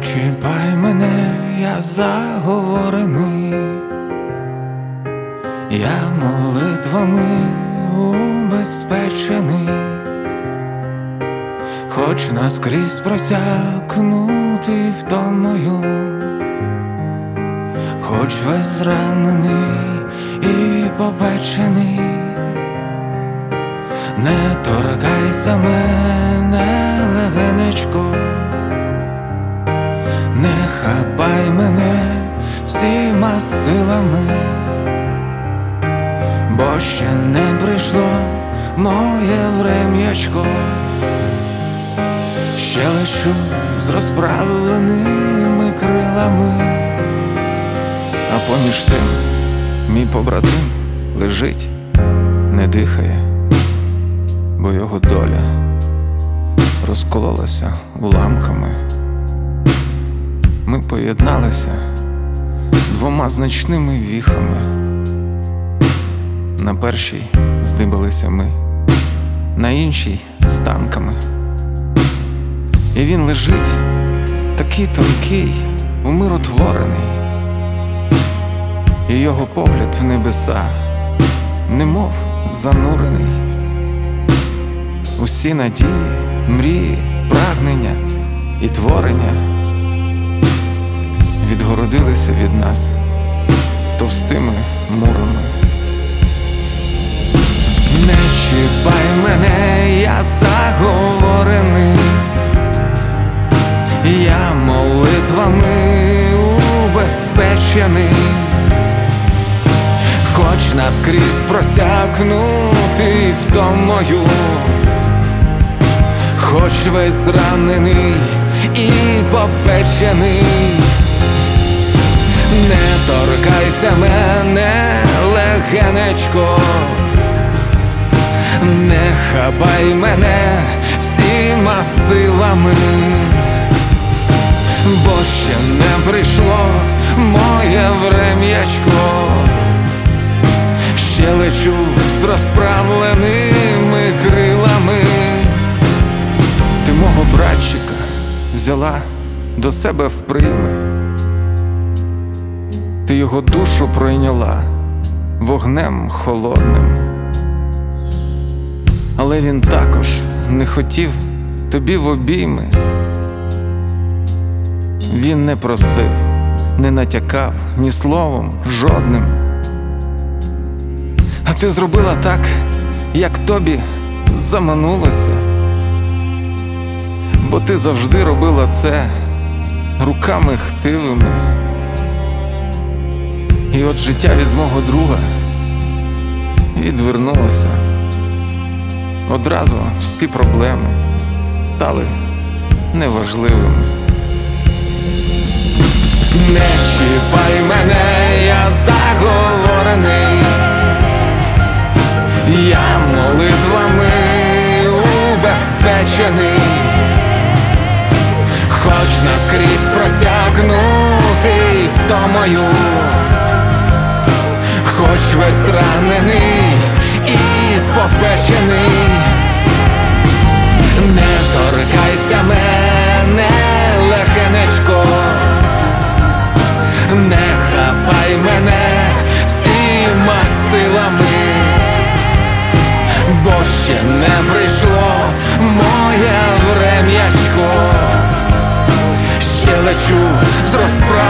чіпай мене, я заговорений, я молитвами убезпечений, хоч наскрізь просякнутий втомою, хоч весь зранений і попечений. Не торкайся мене, легенечко, не хапай мене всіма силами, бо ще не прийшло моє врем'ячко. Ще лечу з розправленими крилами, а поміж тим мій побратим лежить, не дихає, бо його доля розкололася уламками. Ми поєдналися двома значними віхами. На першій здибалися ми, на іншій з танками. І він лежить такий тонкий, умиротворений, і його погляд в небеса, немов занурений. Усі надії, мрії, прагнення і творення відгородилися від нас товстими мурами. Не чіпай мене, я заговорений, я молитвами убезпечений, хоч наскрізь просякнутий втомою, хоч весь зранений і попечений. Не торкайся мене, легенечко, не хапай мене всіма силами, бо ще не прийшло моє врем'ячко. Ще лечу з розправленими крилами. Ти мого братчика взяла до себе в прийми, ти його душу пройняла вогнем холодним. Але він також не хотів тобі в обійми. Він не просив, не натякав ні словом жодним. А ти зробила так, як тобі заманулося, бо ти завжди робила це руками хтивими. І от життя від мого друга відвернулося. Одразу всі проблеми стали неважливими. Не чіпай мене, я заговорений, я молитвами убезпечений, хоч наскрізь просякнутий втомою, хоч весь зранений і попечений. Не торкайся мене, легенечко, не хапай мене всіма силами, бо ще не прийшло моє врем'ячко. Ще лечу з розправленими